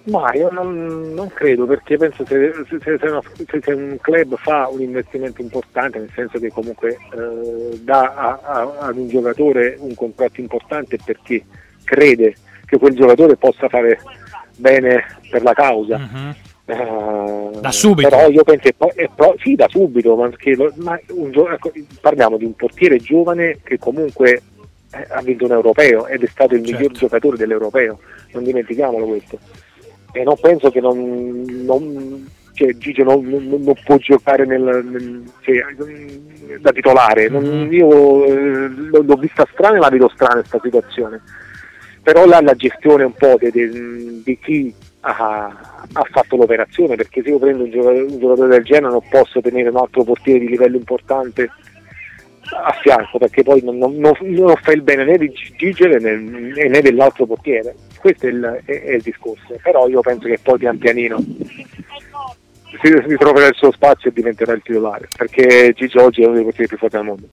Ma io non credo, perché penso se un club fa un investimento importante, nel senso che comunque dà ad un giocatore un contratto importante perché crede che quel giocatore possa fare bene per la causa. Da subito. Però io penso sì, da subito, parliamo di un portiere giovane che comunque ha vinto un europeo ed è stato il miglior giocatore dell'europeo, non dimentichiamolo questo. E non penso che Gigio non può giocare da titolare. Io l'ho vista strana e la vedo strana questa situazione. Però la gestione un po' di chi ha fatto l'operazione, perché se io prendo un giocatore del genere non posso tenere un altro portiere di livello importante a fianco, perché poi non fa il bene né di Gigio né dell'altro portiere. Questo è il discorso. Però io penso che poi pian pianino si troverà il suo spazio e diventerà il titolare, perché Gigio oggi è uno dei portieri più forti al mondo.